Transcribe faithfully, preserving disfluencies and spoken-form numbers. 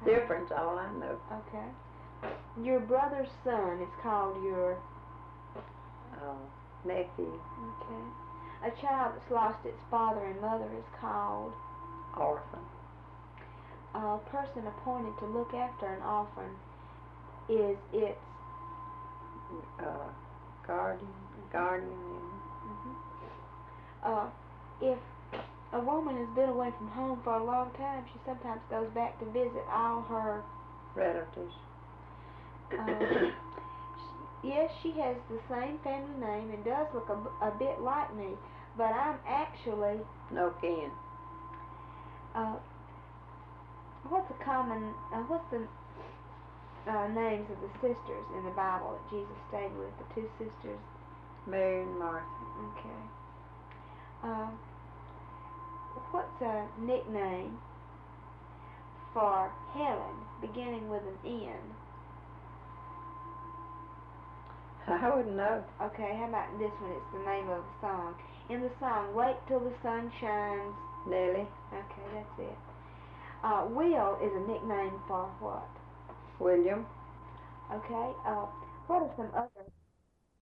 difference, all I know. Okay. Your brother's son is called your... Uh, nephew. Okay. A child that's lost its father and mother is called... Orphan. A person appointed to look after an orphan is its... Uh, guardian. Guardian. Mm-hmm. Uh, if a woman has been away from home for a long time, she sometimes goes back to visit all her... relatives. Um, she, yes, she has the same family name and does look a, a bit like me, but I'm actually... No kin. Uh, what's the common... Uh, what's the uh, names of the sisters in the Bible that Jesus stayed with? The two sisters? Mary and Martha. Okay. Uh, what's a nickname for Helen beginning with an N? I wouldn't know. Okay, how about this one? It's the name of a song. In the song, Wait Till the Sun Shines. Nellie. Okay, that's it. Uh, Will is a nickname for what? William. Okay, uh, what are some other